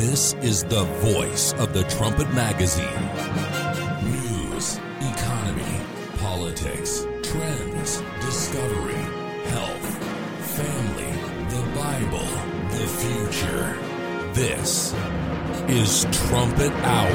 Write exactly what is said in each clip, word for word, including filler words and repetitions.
This is the voice of the Trumpet Magazine. News, economy, politics, trends, discovery, health, family, the Bible, the future. This is Trumpet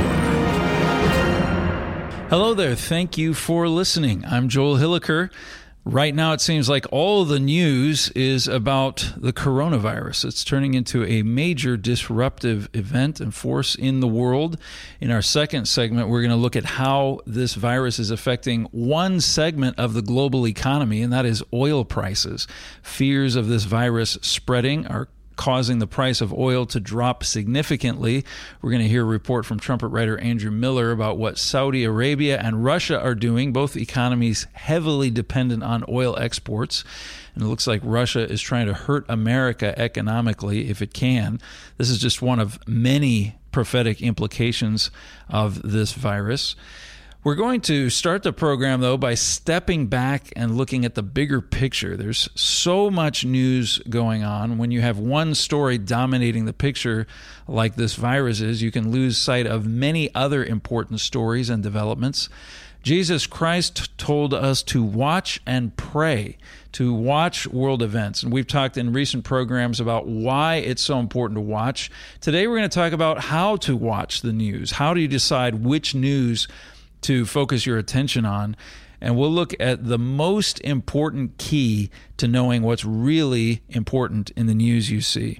Hour. Hello there. Thank you for listening. I'm Joel Hilliker. Right now, it seems like all the news is about the coronavirus. It's turning into a major disruptive event and force in the world. In our second segment, we're going to look at how this virus is affecting one segment of the global economy, and that is oil prices. Fears of this virus spreading are causing the price of oil to drop significantly. We're going to hear a report from Trumpet writer Andrew Miller about what Saudi Arabia and Russia are doing, both economies heavily dependent on oil exports. And it looks like Russia is trying to hurt America economically if it can. This is just one of many prophetic implications of this virus. We're going to start the program, though, by stepping back and looking at the bigger picture. There's so much news going on. When you have one story dominating the picture like this virus is, you can lose sight of many other important stories and developments. Jesus Christ told us to watch and pray, to watch world events. And we've talked in recent programs about why it's so important to watch. Today, we're going to talk about how to watch the news. How do you decide which news to focus your attention on? And we'll look at the most important key to knowing what's really important in the news you see.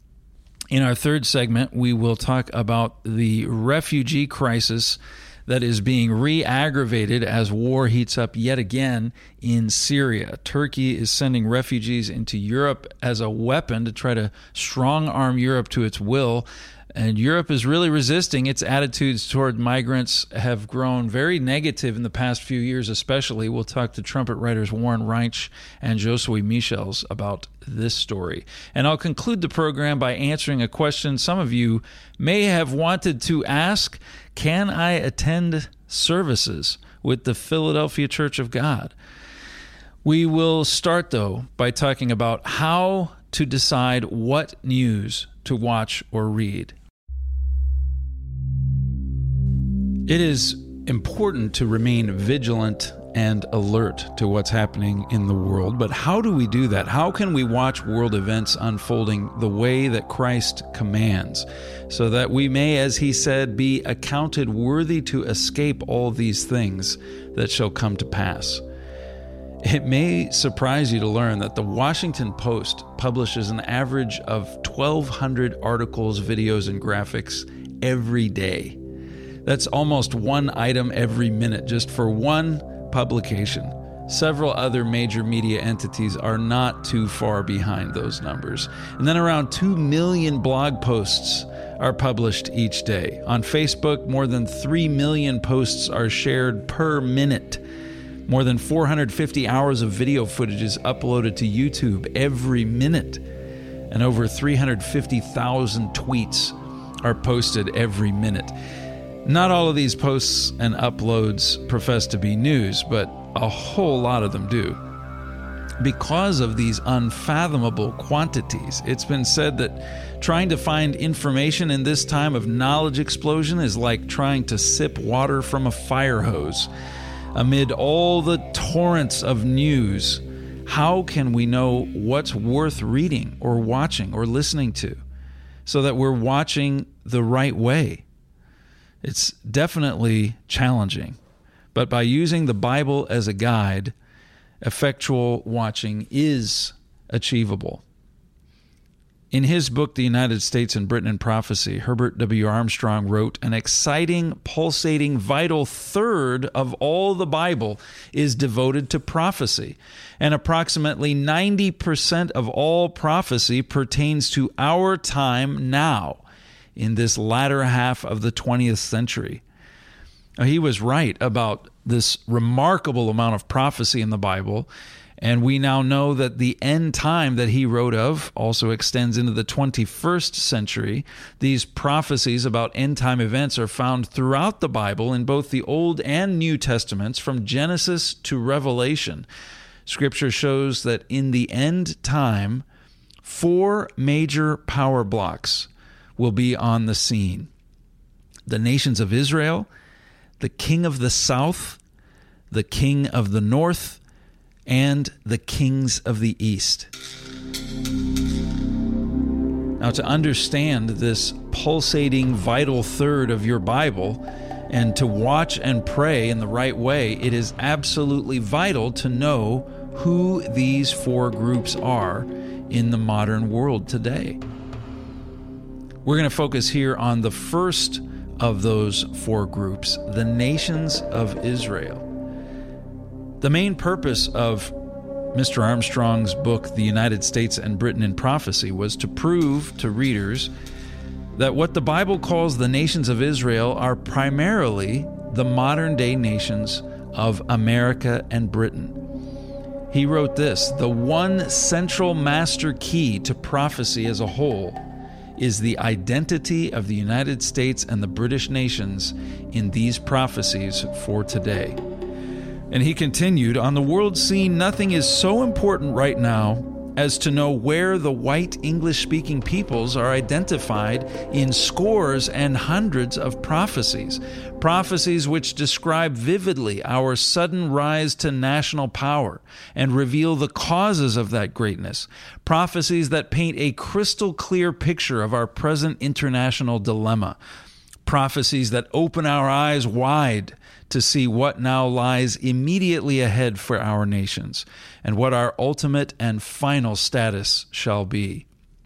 In our third segment, we will talk about the refugee crisis that is being re-aggravated as war heats up yet again in Syria. Turkey is sending refugees into Europe as a weapon to try to strong-arm Europe to its will. And Europe is really resisting. Its attitudes toward migrants have grown very negative in the past few years, especially. We'll talk to trumpet writers Warren Reich and Josue Michels about this story. And I'll conclude the program by answering a question some of you may have wanted to ask. Can I attend services with the Philadelphia Church of God? We will start, though, by talking about how to decide what news to watch or read. It is important to remain vigilant and alert to what's happening in the world, but how do we do that? How can we watch world events unfolding the way that Christ commands, so that we may, as he said, be accounted worthy to escape all these things that shall come to pass? It may surprise you to learn that the Washington Post publishes an average of twelve hundred articles, videos, and graphics every day. That's almost one item every minute, just for one publication. Several other major media entities are not too far behind those numbers. And then around two million blog posts are published each day. On Facebook, more than three million posts are shared per minute. More than four hundred fifty hours of video footage is uploaded to YouTube every minute. And over three hundred fifty thousand tweets are posted every minute. Not all of these posts and uploads profess to be news, but a whole lot of them do. Because of these unfathomable quantities, it's been said that trying to find information in this time of knowledge explosion is like trying to sip water from a fire hose. Amid all the torrents of news, how can we know what's worth reading or watching or listening to so that we're watching the right way? It's definitely challenging, but by using the Bible as a guide, effectual watching is achievable. In his book, The United States in Britain and Prophecy, Herbert W. Armstrong wrote, "An exciting, pulsating, vital third of all the Bible is devoted to prophecy, and approximately ninety percent of all prophecy pertains to our time now, in this latter half of the twentieth century." Now, he was right about this remarkable amount of prophecy in the Bible, and we now know that the end time that he wrote of also extends into the twenty-first century. These prophecies about end-time events are found throughout the Bible in both the Old and New Testaments, from Genesis to Revelation. Scripture shows that in the end time, four major power blocks will be on the scene. The nations of Israel, the king of the south, the king of the north, and the kings of the east. Now, to understand this pulsating, vital third of your Bible and to watch and pray in the right way, it is absolutely vital to know who these four groups are in the modern world today. We're going to focus here on the first of those four groups, the nations of Israel. The main purpose of Mister Armstrong's book, The United States and Britain in Prophecy, was to prove to readers that what the Bible calls the nations of Israel are primarily the modern-day nations of America and Britain. He wrote this: "The one central master key to prophecy as a whole is the identity of the United States and the British nations in these prophecies for today." And he continued, "On the world scene, nothing is so important right now as to know where the white English-speaking peoples are identified in scores and hundreds of prophecies, prophecies which describe vividly our sudden rise to national power and reveal the causes of that greatness, prophecies that paint a crystal-clear picture of our present international dilemma, prophecies that open our eyes wide to see what now lies immediately ahead for our nations and what our ultimate and final status shall be."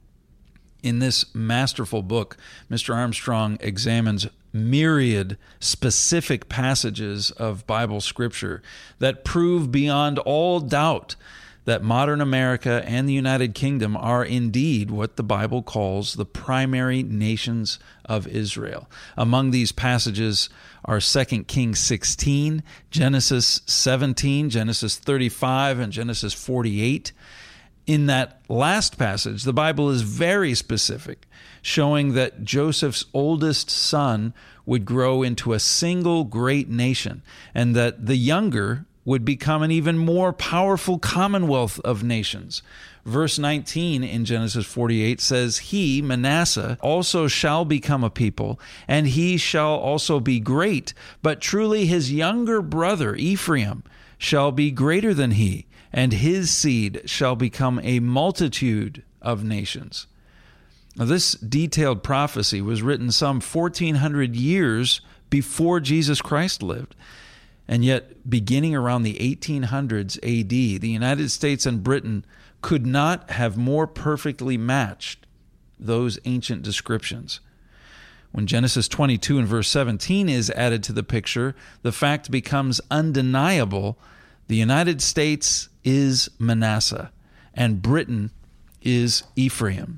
In this masterful book, Mister Armstrong examines myriad specific passages of Bible scripture that prove beyond all doubt that modern America and the United Kingdom are indeed what the Bible calls the primary nations of Israel. Among these passages are Second Kings sixteen, Genesis seventeen, Genesis thirty-five, and Genesis forty-eight. In that last passage, the Bible is very specific, showing that Joseph's oldest son would grow into a single great nation, and that the younger would become an even more powerful commonwealth of nations. Verse nineteen in Genesis forty-eight says, "He, Manasseh, also shall become a people, and he shall also be great. But truly his younger brother, Ephraim, shall be greater than he, and his seed shall become a multitude of nations." Now, this detailed prophecy was written some fourteen hundred years before Jesus Christ lived. And yet, beginning around the eighteen hundreds A D, the United States and Britain could not have more perfectly matched those ancient descriptions. When Genesis twenty-two and verse seventeen is added to the picture, the fact becomes undeniable. The United States is Manasseh, and Britain is Ephraim.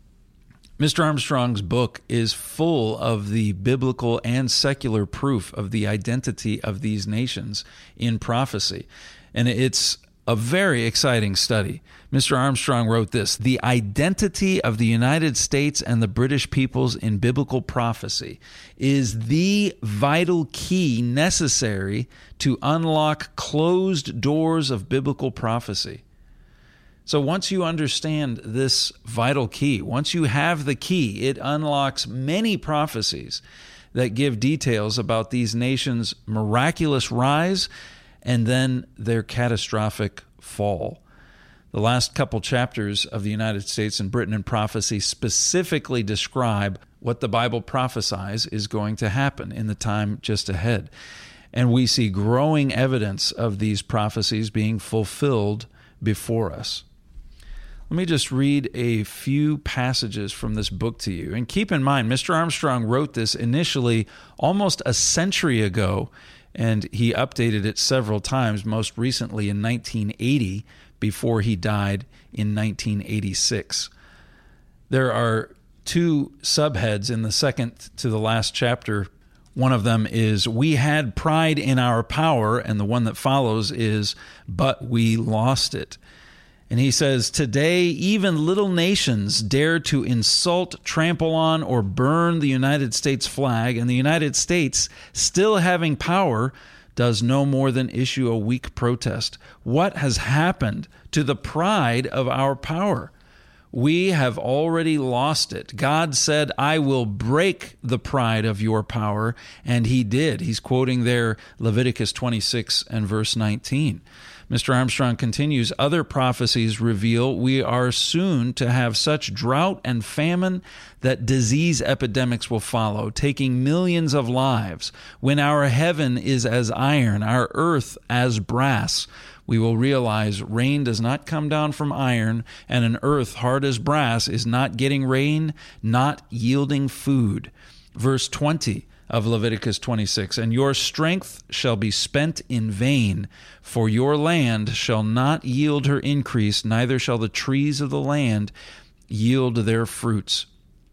Mister Armstrong's book is full of the biblical and secular proof of the identity of these nations in prophecy, and it's a very exciting study. Mister Armstrong wrote this: "The identity of the United States and the British peoples in biblical prophecy is the vital key necessary to unlock closed doors of biblical prophecy." So once you understand this vital key, once you have the key, it unlocks many prophecies that give details about these nations' miraculous rise and then their catastrophic fall. The last couple chapters of the United States and Britain in prophecy specifically describe what the Bible prophesies is going to happen in the time just ahead. And we see growing evidence of these prophecies being fulfilled before us. Let me just read a few passages from this book to you. And keep in mind, Mister Armstrong wrote this initially almost a century ago, and he updated it several times, most recently in nineteen eighty, before he died in nineteen eighty-six. There are two subheads in the second to the last chapter. One of them is, "We had pride in our power," and the one that follows is, "But we lost it." And he says, "Today, even little nations dare to insult, trample on, or burn the United States flag, and the United States, still having power, does no more than issue a weak protest. What has happened to the pride of our power? We have already lost it. God said, I will break the pride of your power, and he did. He's quoting there Leviticus twenty-six and verse nineteen. Mister Armstrong continues, other prophecies reveal we are soon to have such drought and famine that disease epidemics will follow, taking millions of lives. When our heaven is as iron, our earth as brass, we will realize rain does not come down from iron, and an earth hard as brass is not getting rain, not yielding food. Verse twenty of Leviticus twenty-six, and your strength shall be spent in vain, for your land shall not yield her increase, neither shall the trees of the land yield their fruits.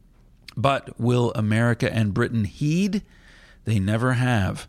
But will America and Britain heed? They never have.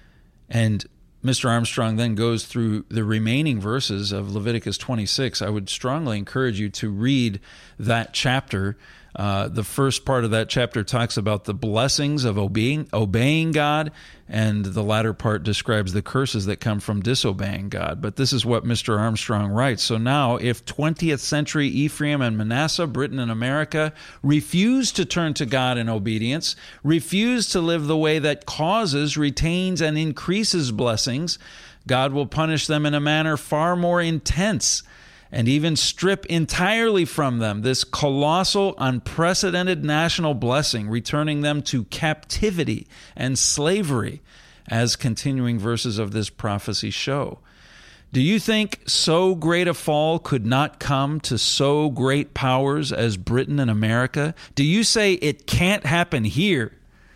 And Mister Armstrong then goes through the remaining verses of Leviticus twenty-six. I would strongly encourage you to read that chapter. Uh, the first part of that chapter talks about the blessings of obeying, obeying God, and the latter part describes the curses that come from disobeying God. But this is what Mister Armstrong writes. So now, if twentieth century Ephraim and Manasseh, Britain and America, refuse to turn to God in obedience, refuse to live the way that causes, retains, and increases blessings, God will punish them in a manner far more intense, and even strip entirely from them this colossal, unprecedented national blessing, returning them to captivity and slavery, as continuing verses of this prophecy show. Do you think so great a fall could not come to so great powers as Britain and America? Do you say it can't happen here?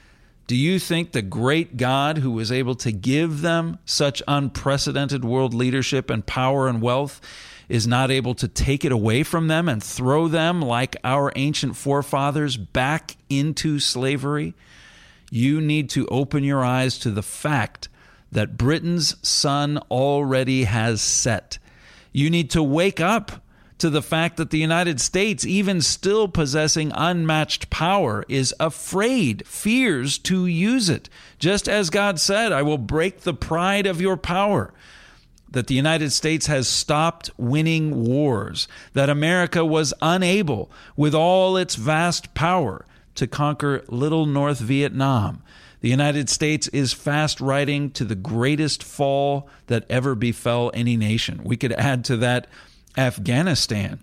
Do you think the great God who was able to give them such unprecedented world leadership and power and wealth is not able to take it away from them and throw them, like our ancient forefathers, back into slavery? You need to open your eyes to the fact that Britain's sun already has set. You need to wake up to the fact that the United States, even still possessing unmatched power, is afraid, fears to use it. Just as God said, I will break the pride of your power. That the United States has stopped winning wars, that America was unable, with all its vast power, to conquer little North Vietnam. The United States is fast riding to the greatest fall that ever befell any nation. We could add to that Afghanistan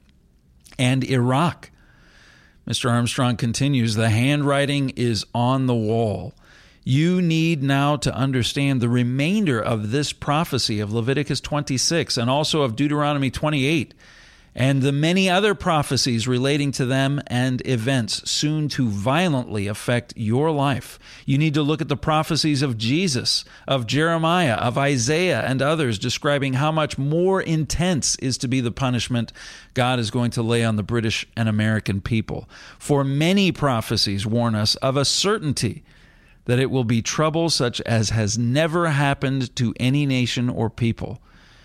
and Iraq. Mister Armstrong continues, the handwriting is on the wall. You need now to understand the remainder of this prophecy of Leviticus twenty-six and also of Deuteronomy twenty-eight and the many other prophecies relating to them and events soon to violently affect your life. You need to look at the prophecies of Jesus, of Jeremiah, of Isaiah, and others describing how much more intense is to be the punishment God is going to lay on the British and American people. For many prophecies warn us of a certainty that it will be trouble such as has never happened to any nation or people.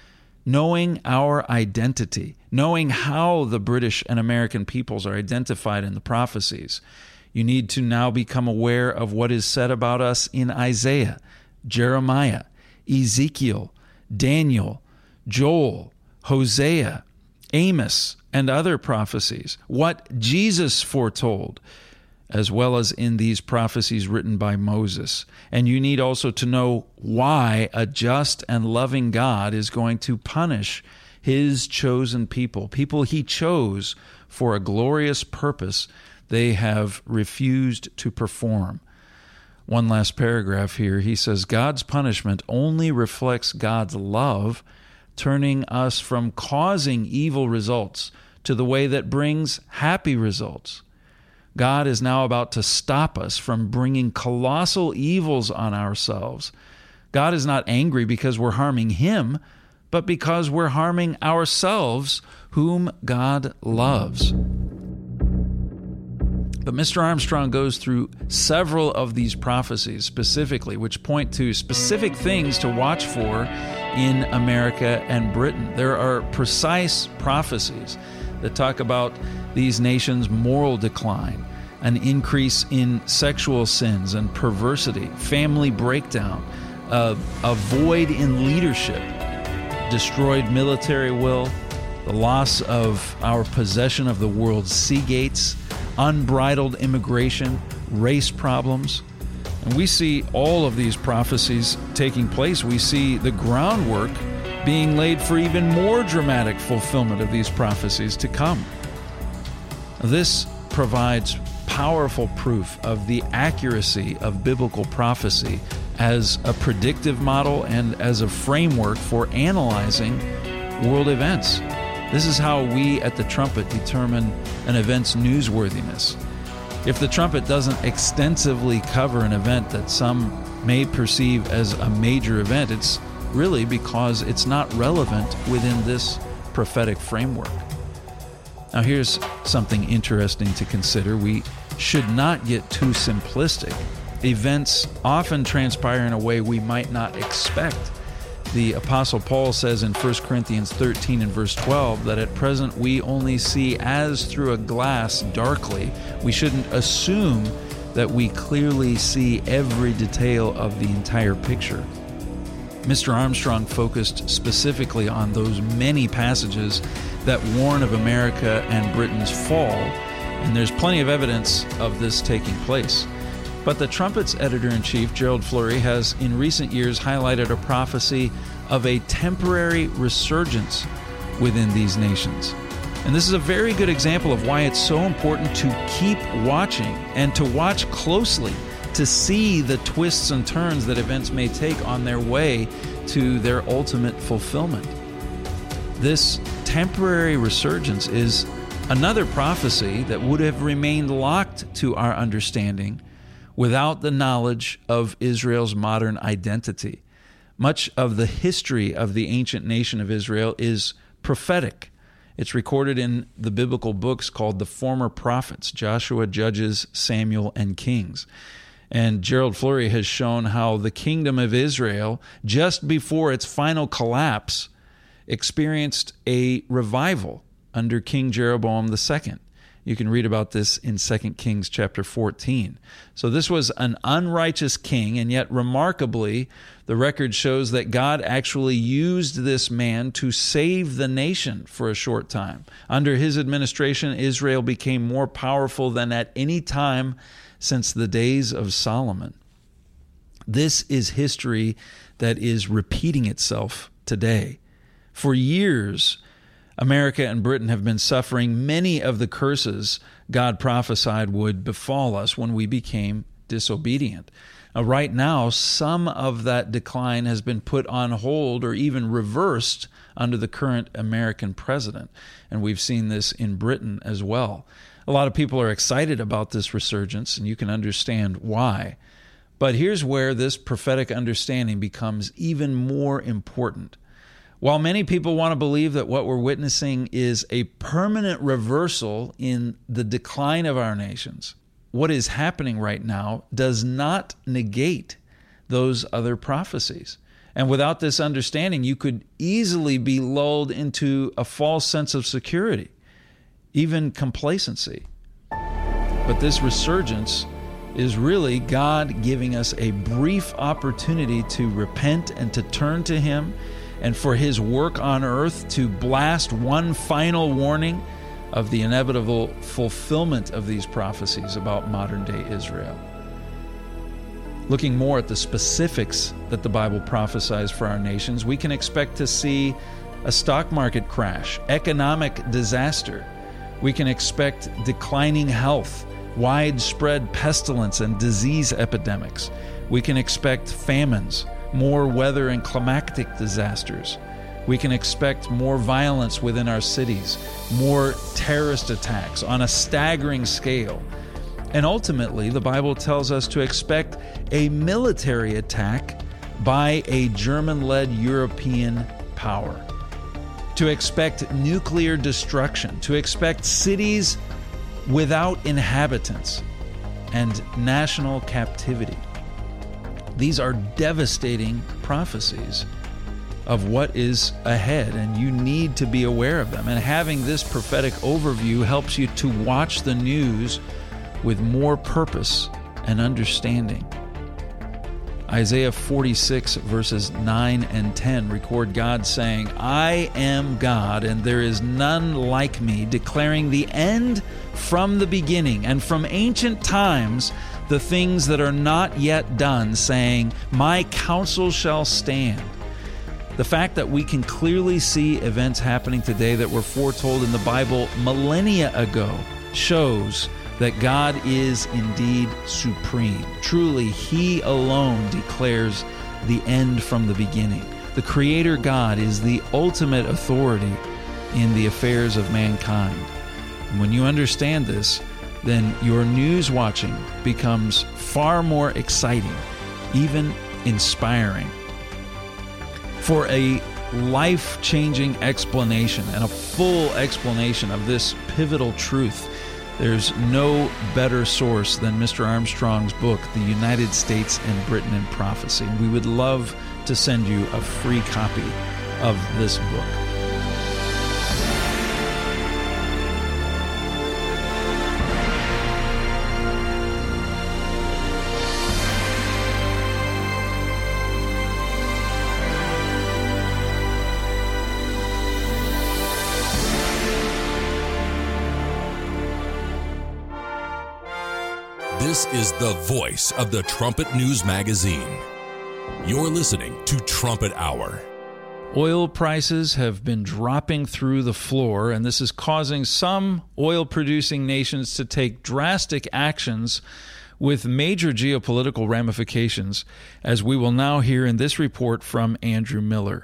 Knowing our identity, knowing how the British and American peoples are identified in the prophecies, you need to now become aware of what is said about us in Isaiah, Jeremiah, Ezekiel, Daniel, Joel, Hosea, Amos, and other prophecies, what Jesus foretold, as well as in these prophecies written by Moses. And you need also to know why a just and loving God is going to punish his chosen people, people he chose for a glorious purpose they have refused to perform. One last paragraph here. He says, God's punishment only reflects God's love, turning us from causing evil results to the way that brings happy results. God is now about to stop us from bringing colossal evils on ourselves. God is not angry because we're harming him, but because we're harming ourselves, whom God loves. But Mister Armstrong goes through several of these prophecies specifically, which point to specific things to watch for in America and Britain. There are precise prophecies that talk about these nations' moral decline, an increase in sexual sins and perversity, family breakdown, uh, a void in leadership, destroyed military will, the loss of our possession of the world's sea gates, unbridled immigration, race problems. And we see all of these prophecies taking place. We see the groundwork being laid for even more dramatic fulfillment of these prophecies to come. This provides powerful proof of the accuracy of biblical prophecy as a predictive model and as a framework for analyzing world events. This is how we at the Trumpet determine an event's newsworthiness. If the Trumpet doesn't extensively cover an event that some may perceive as a major event, it's really because it's not relevant within this prophetic framework. Now, here's something interesting to consider. We should not get too simplistic. Events often transpire in a way we might not expect. The Apostle Paul says in First Corinthians thirteen and verse twelve that at present we only see as through a glass darkly. We shouldn't assume that we clearly see every detail of the entire picture. Mister Armstrong focused specifically on those many passages that warn of America and Britain's fall, and there's plenty of evidence of this taking place. But the Trumpet's editor-in-chief, Gerald Flurry, has in recent years highlighted a prophecy of a temporary resurgence within these nations. And this is a very good example of why it's so important to keep watching and to watch closely to see the twists and turns that events may take on their way to their ultimate fulfillment. This temporary resurgence is another prophecy that would have remained locked to our understanding without the knowledge of Israel's modern identity. Much of the history of the ancient nation of Israel is prophetic. It's recorded in the biblical books called the Former Prophets, Joshua, Judges, Samuel, and Kings. And Gerald Flurry has shown how the kingdom of Israel, just before its final collapse, experienced a revival under King Jeroboam the Second. You can read about this in Second Kings chapter fourteen. So this was an unrighteous king, and yet remarkably, the record shows that God actually used this man to save the nation for a short time. Under his administration, Israel became more powerful than at any time since the days of Solomon. This is history that is repeating itself today. For years, America and Britain have been suffering many of the curses God prophesied would befall us when we became disobedient. Now, right now, some of that decline has been put on hold or even reversed under the current American president, and we've seen this in Britain as well. A lot of people are excited about this resurgence, and you can understand why. But here's where this prophetic understanding becomes even more important. While many people want to believe that what we're witnessing is a permanent reversal in the decline of our nations, what is happening right now does not negate those other prophecies. And without this understanding, you could easily be lulled into a false sense of security, even complacency. But this resurgence is really God giving us a brief opportunity to repent and to turn to Him, and for His work on earth to blast one final warning of the inevitable fulfillment of these prophecies about modern-day Israel. Looking more at the specifics that the Bible prophesies for our nations, we can expect to see a stock market crash, economic disaster. We can expect declining health, widespread pestilence and disease epidemics. We can expect famines, more weather and climatic disasters. We can expect more violence within our cities, more terrorist attacks on a staggering scale. And ultimately, the Bible tells us to expect a military attack by a German-led European power, to expect nuclear destruction, to expect cities without inhabitants, and national captivity. These are devastating prophecies of what is ahead, and you need to be aware of them. And having this prophetic overview helps you to watch the news with more purpose and understanding. Isaiah forty-six, verses nine and ten record God saying, "I am God, and there is none like me, declaring the end from the beginning, and from ancient times the things that are not yet done, saying, my counsel shall stand." The fact that we can clearly see events happening today that were foretold in the Bible millennia ago shows that God is indeed supreme. Truly, He alone declares the end from the beginning. The Creator God is the ultimate authority in the affairs of mankind. And when you understand this, then your news watching becomes far more exciting, even inspiring. For a life-changing explanation and a full explanation of this pivotal truth, there's no better source than Mister Armstrong's book, The United States and Britain in Prophecy. And we would love to send you a free copy of this book. This is the voice of the Trumpet News Magazine. You're listening to Trumpet Hour. Oil prices have been dropping through the floor, and this is causing some oil-producing nations to take drastic actions with major geopolitical ramifications, as we will now hear in this report from Andrew Miller.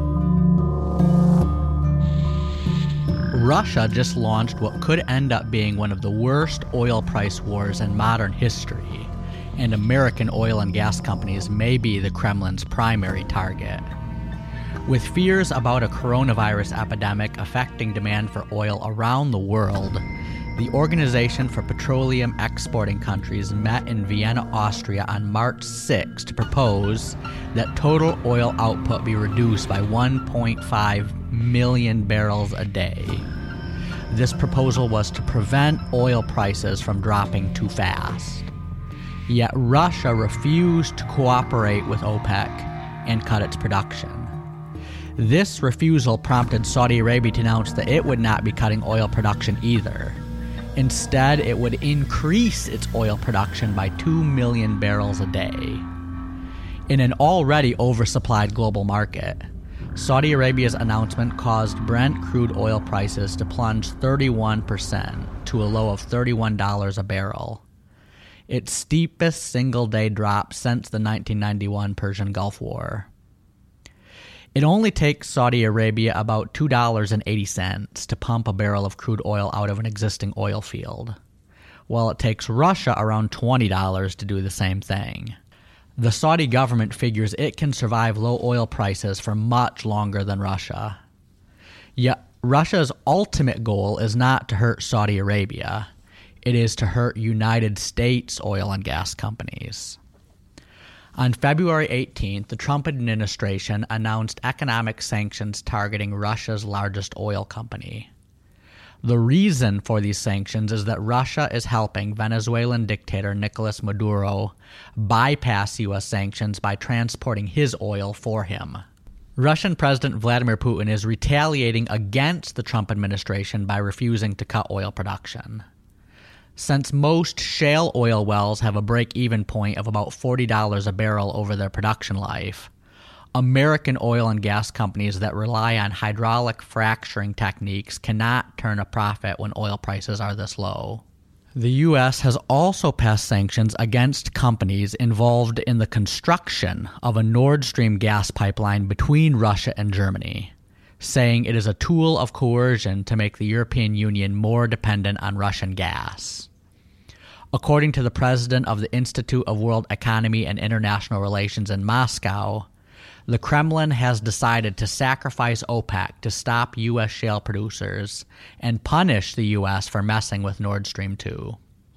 Russia just launched what could end up being one of the worst oil price wars in modern history, and American oil and gas companies may be the Kremlin's primary target. With fears about a coronavirus epidemic affecting demand for oil around the world, the Organization for Petroleum Exporting Countries met in Vienna, Austria on March sixth to propose that total oil output be reduced by one point five million barrels a day. This proposal was to prevent oil prices from dropping too fast. Yet Russia refused to cooperate with OPEC and cut its production. This refusal prompted Saudi Arabia to announce that it would not be cutting oil production either. Instead, it would increase its oil production by two million barrels a day. In an already oversupplied global market, Saudi Arabia's announcement caused Brent crude oil prices to plunge thirty-one percent to a low of thirty-one dollars a barrel, its steepest single-day drop since the nineteen ninety-one Persian Gulf War. It only takes Saudi Arabia about two dollars and eighty cents to pump a barrel of crude oil out of an existing oil field, while it takes Russia around twenty dollars to do the same thing. The Saudi government figures it can survive low oil prices for much longer than Russia. Yet Russia's ultimate goal is not to hurt Saudi Arabia. It is to hurt United States oil and gas companies. On February eighteenth, the Trump administration announced economic sanctions targeting Russia's largest oil company. The reason for these sanctions is that Russia is helping Venezuelan dictator Nicolas Maduro bypass U S sanctions by transporting his oil for him. Russian President Vladimir Putin is retaliating against the Trump administration by refusing to cut oil production. Since most shale oil wells have a break-even point of about forty dollars a barrel over their production life, American oil and gas companies that rely on hydraulic fracturing techniques cannot turn a profit when oil prices are this low. The U S has also passed sanctions against companies involved in the construction of a Nord Stream gas pipeline between Russia and Germany, saying it is a tool of coercion to make the European Union more dependent on Russian gas. According to the president of the Institute of World Economy and International Relations in Moscow, the Kremlin has decided to sacrifice OPEC to stop U S shale producers and punish the U S for messing with Nord Stream two.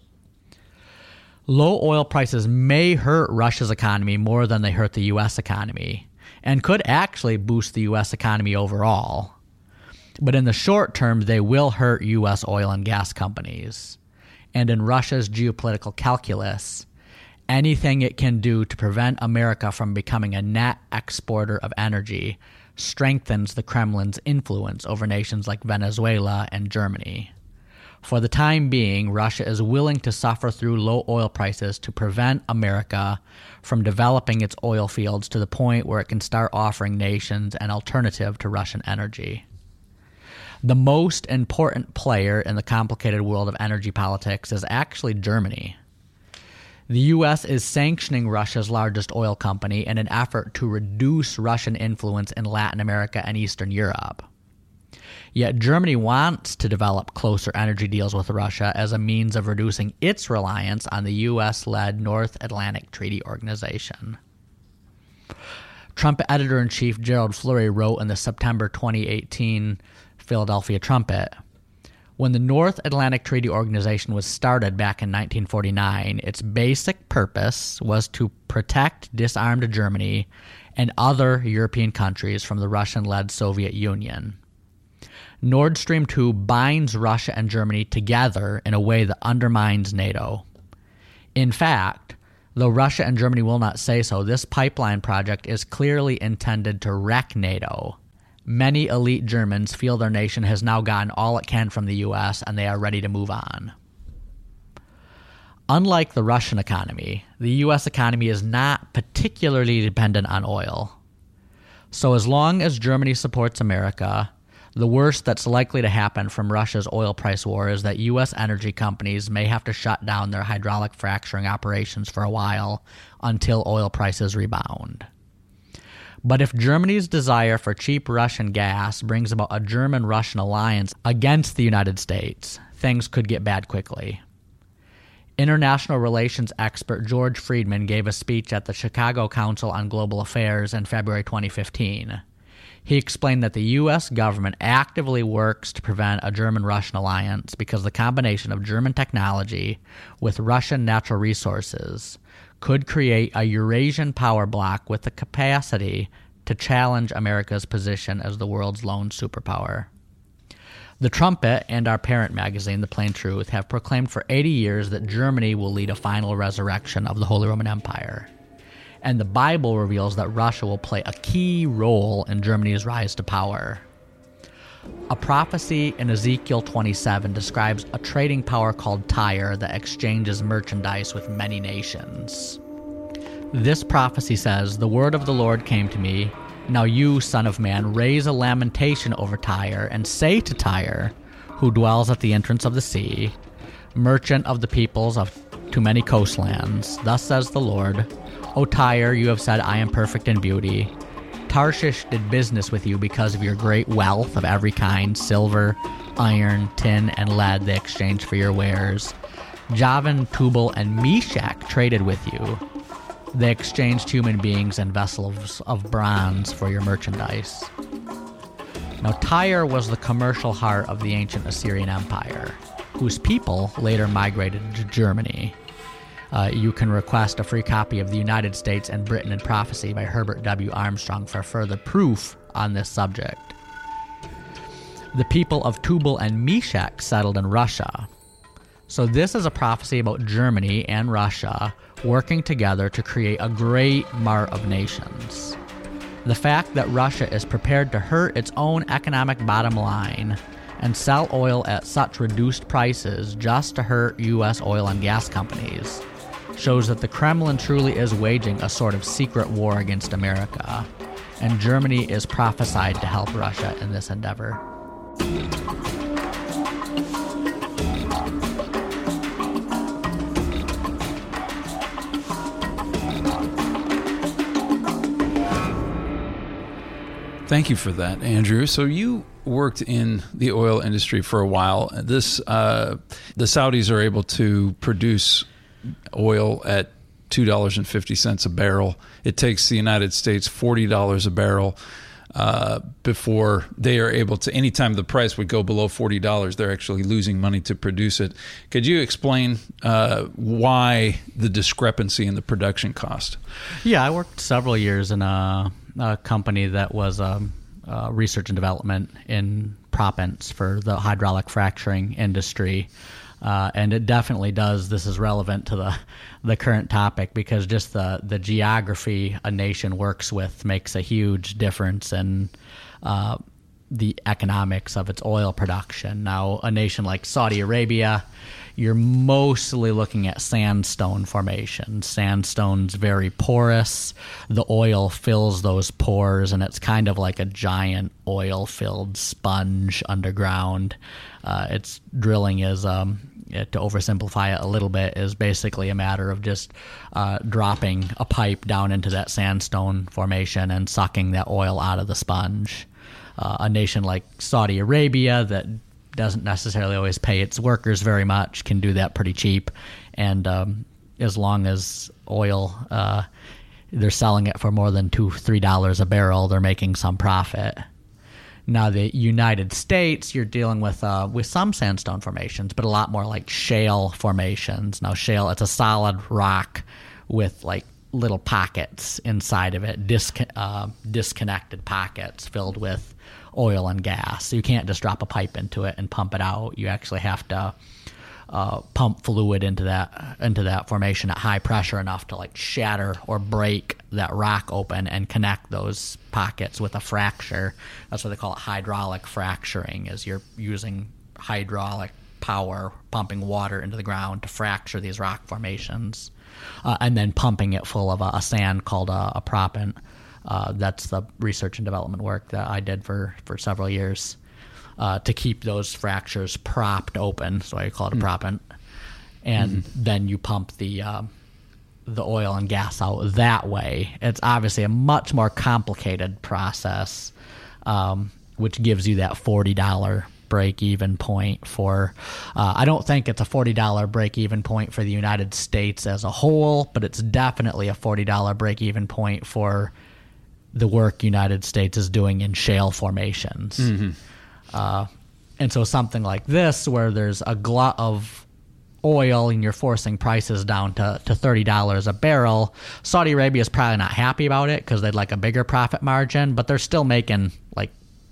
Low oil prices may hurt Russia's economy more than they hurt the U S economy, and could actually boost the U S economy overall. But in the short term, they will hurt U S oil and gas companies. And in Russia's geopolitical calculus, anything it can do to prevent America from becoming a net exporter of energy strengthens the Kremlin's influence over nations like Venezuela and Germany. For the time being, Russia is willing to suffer through low oil prices to prevent America from developing its oil fields to the point where it can start offering nations an alternative to Russian energy. The most important player in the complicated world of energy politics is actually Germany. The U S is sanctioning Russia's largest oil company in an effort to reduce Russian influence in Latin America and Eastern Europe. Yet Germany wants to develop closer energy deals with Russia as a means of reducing its reliance on the U S-led North Atlantic Treaty Organization. Trumpet editor-in-chief Gerald Flurry wrote in the September twenty eighteen Philadelphia Trumpet, "When the North Atlantic Treaty Organization was started back in nineteen forty-nine, its basic purpose was to protect disarmed Germany and other European countries from the Russian-led Soviet Union. Nord Stream two binds Russia and Germany together in a way that undermines NATO. In fact, though Russia and Germany will not say so, this pipeline project is clearly intended to wreck NATO. Many elite Germans feel their nation has now gotten all it can from the U S and they are ready to move on." Unlike the Russian economy, the U S economy is not particularly dependent on oil. So as long as Germany supports America, the worst that's likely to happen from Russia's oil price war is that U S energy companies may have to shut down their hydraulic fracturing operations for a while until oil prices rebound. But if Germany's desire for cheap Russian gas brings about a German-Russian alliance against the United States, things could get bad quickly. International relations expert George Friedman gave a speech at the Chicago Council on Global Affairs in February twenty fifteen. He explained that the U S government actively works to prevent a German-Russian alliance because the combination of German technology with Russian natural resources could create a Eurasian power bloc with the capacity to challenge America's position as the world's lone superpower. The Trumpet and our parent magazine, The Plain Truth, have proclaimed for eighty years that Germany will lead a final resurrection of the Holy Roman Empire. And the Bible reveals that Russia will play a key role in Germany's rise to power. A prophecy in Ezekiel twenty-seven describes a trading power called Tyre that exchanges merchandise with many nations. This prophecy says, "The word of the Lord came to me. Now you, son of man, raise a lamentation over Tyre, and say to Tyre, who dwells at the entrance of the sea, merchant of the peoples of too many coastlands, thus says the Lord, O Tyre, you have said, I am perfect in beauty. Tarshish did business with you because of your great wealth of every kind, silver, iron, tin, and lead they exchanged for your wares. Javan, Tubal, and Meshach traded with you. They exchanged human beings and vessels of bronze for your merchandise." Now Tyre was the commercial heart of the ancient Assyrian Empire, whose people later migrated to Germany. Uh, you can request a free copy of The United States and Britain in Prophecy by Herbert W. Armstrong for further proof on this subject. The people of Tubal and Meshach settled in Russia. So this is a prophecy about Germany and Russia working together to create a great mart of nations. The fact that Russia is prepared to hurt its own economic bottom line and sell oil at such reduced prices just to hurt U S oil and gas companies shows that the Kremlin truly is waging a sort of secret war against America, and Germany is prophesied to help Russia in this endeavor. Thank you for that, Andrew. So you worked in the oil industry for a while. This uh, the Saudis are able to produce oil at two dollars and fifty cents a barrel. It takes the United States forty dollars a barrel uh, before they are able to, anytime the price would go below forty dollars, they're actually losing money to produce it. Could you explain uh, why the discrepancy in the production cost? Yeah, I worked several years in a, a company that was um, uh, research and development in proppants for the hydraulic fracturing industry. Uh, and it definitely does. This is relevant to the the current topic because just the, the geography a nation works with makes a huge difference in uh, the economics of its oil production. Now, a nation like Saudi Arabia, you're mostly looking at sandstone formations. Sandstone's very porous. The oil fills those pores, and it's kind of like a giant oil-filled sponge underground. Uh, its drilling is, um, to oversimplify it a little bit, is basically a matter of just uh, dropping a pipe down into that sandstone formation and sucking that oil out of the sponge. Uh, a nation like Saudi Arabia that doesn't necessarily always pay its workers very much can do that pretty cheap, and um, as long as oil, uh, they're selling it for more than two, three dollars a barrel, they're making some profit. Now, the United States, you're dealing with uh, with some sandstone formations, but a lot more like shale formations. Now, shale, it's a solid rock with like little pockets inside of it, disc- uh, disconnected pockets filled with oil and gas. So you can't just drop a pipe into it and pump it out. You actually have to uh, pump fluid into that into that formation at high pressure enough to like shatter or break that rock open and connect those pockets with a fracture. That's what they call it, hydraulic fracturing, is you're using hydraulic power pumping water into the ground to fracture these rock formations, uh, and then pumping it full of a, a sand called a, a proppant. Uh, that's the research and development work that I did for, for several years uh, to keep those fractures propped open. So I call it a proppant. And mm-hmm. then you pump the uh, the oil and gas out that way. It's obviously a much more complicated process, um, which gives you that forty dollars break-even point for, uh, I don't think it's a forty dollars break-even point for the United States as a whole, but it's definitely a forty dollars break-even point for the work United States is doing in shale formations. Mm-hmm. Uh, and so something like this, where there's a glut of oil and you're forcing prices down to, to thirty dollars a barrel, Saudi Arabia is probably not happy about it because they'd like a bigger profit margin, but they're still making like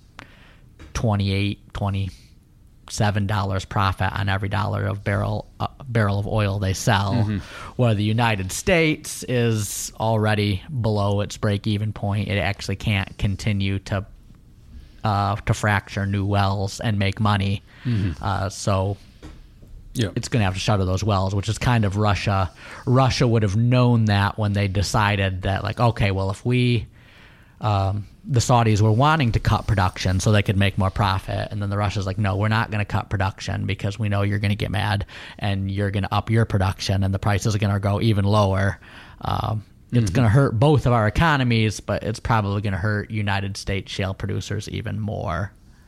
twenty-eight dollars, twenty-seven dollars profit on every dollar of barrel uh, barrel of oil they sell, mm-hmm. where the United States is already below its break-even point. It actually can't continue to uh, to fracture new wells and make money. Mm-hmm. Uh, so yep. it's going to have to shutter those wells, which is kind of Russia. Russia would have known that when they decided that, like, okay, well, if we um, the Saudis were wanting to cut production so they could make more profit, and then the Russians like, no, we're not going to cut production because we know you're going to get mad and you're going to up your production and the prices are going to go even lower. Um, it's mm-hmm. going to hurt both of our economies, but it's probably going to hurt United States shale producers even more.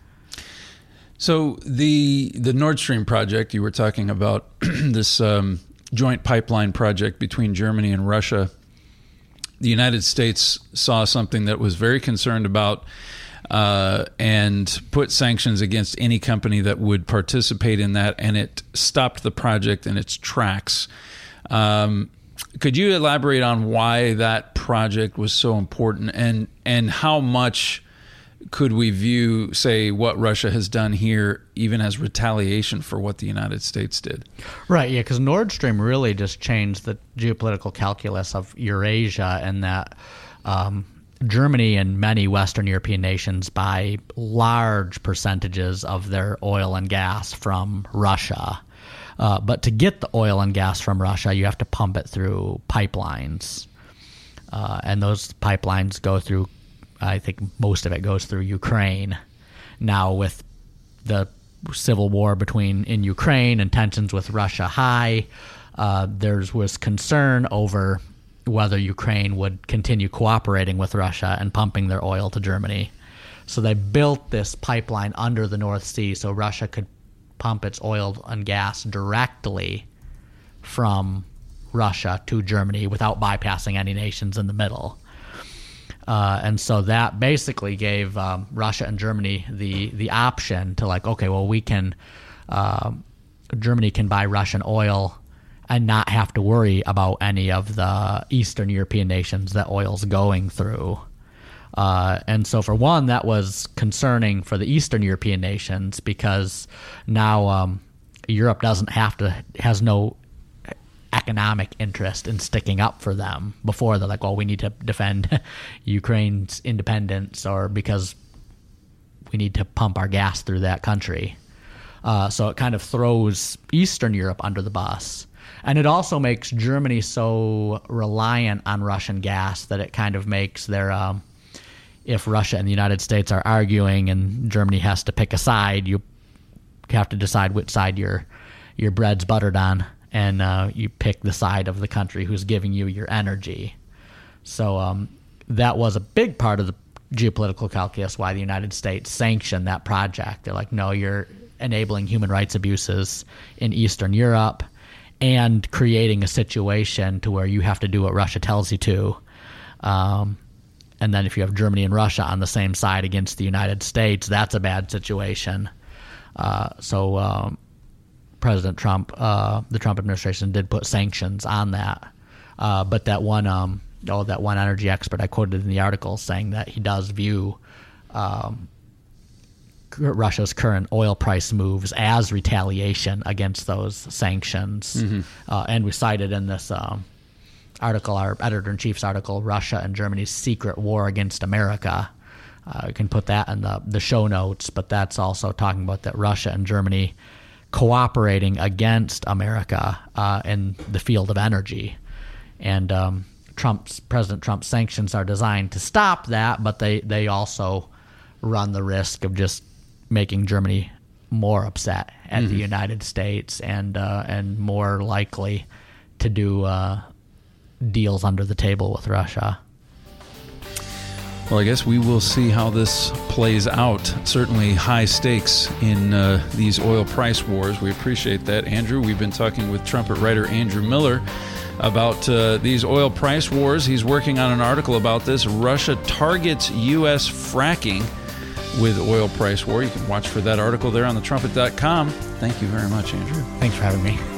So the the Nord Stream project you were talking about, this um, joint pipeline project between Germany and Russia, the United States saw something that was very concerned about uh, and put sanctions against any company that would participate in that, and it stopped the project in its tracks. Um, could you elaborate on why that project was so important, and and how much could we view, say, what Russia has done here even as retaliation for what the United States did? Right, yeah, because Nord Stream really just changed the geopolitical calculus of Eurasia, in that um, Germany and many Western European nations buy large percentages of their oil and gas from Russia. Uh, but to get the oil and gas from Russia, you have to pump it through pipelines. Uh, and those pipelines go through, I think most of it goes through Ukraine. Now, with the civil war between in Ukraine and tensions with Russia high, uh, there was concern over whether Ukraine would continue cooperating with Russia and pumping their oil to Germany. So they built this pipeline under the North Sea so Russia could pump its oil and gas directly from Russia to Germany without bypassing any nations in the middle. Uh, and so that basically gave um, Russia and Germany the the option to, like, okay, well, we can, uh, Germany can buy Russian oil and not have to worry about any of the Eastern European nations that oil's going through. Uh, and so for one, that was concerning for the Eastern European nations because now um, Europe doesn't have to, has no economic interest in sticking up for them before they're like, well, we need to defend Ukraine's independence, or because we need to pump our gas through that country. Uh, so it kind of throws Eastern Europe under the bus. And it also makes Germany so reliant on Russian gas that it kind of makes their, um, if Russia and the United States are arguing and Germany has to pick a side, you have to decide which side your your bread's buttered on, and uh, you pick the side of the country who's giving you your energy. So um, that was a big part of the geopolitical calculus why the United States sanctioned that project. They're like, no, you're enabling human rights abuses in Eastern Europe and creating a situation to where you have to do what Russia tells you to. Um, and then if you have Germany and Russia on the same side against the United States, that's a bad situation. Uh, so um, President Trump, uh, the Trump administration did put sanctions on that. Uh, but that one, um, oh, that one energy expert I quoted in the article saying that he does view um, Russia's current oil price moves as retaliation against those sanctions. Mm-hmm. Uh, and we cited in this um, article, our editor-in-chief's article, Russia and Germany's secret war against America. Uh, you can put that in the, the show notes, but that's also talking about that Russia and Germany cooperating against America uh, in the field of energy. And um, Trump's President Trump's sanctions are designed to stop that, but they, they also run the risk of just making Germany more upset at mm-hmm. the United States and uh, and more likely to do uh, deals under the table with Russia. Well, I guess we will see how this plays out. Certainly high stakes in uh, these oil price wars. We appreciate that, Andrew. We've been talking with trumpet writer Andrew Miller about uh, these oil price wars. He's working on an article about this. Russia targets U S fracking with oil price war. You can watch for that article there on the trumpet dot com. Thank you very much, Andrew. Thanks for having me.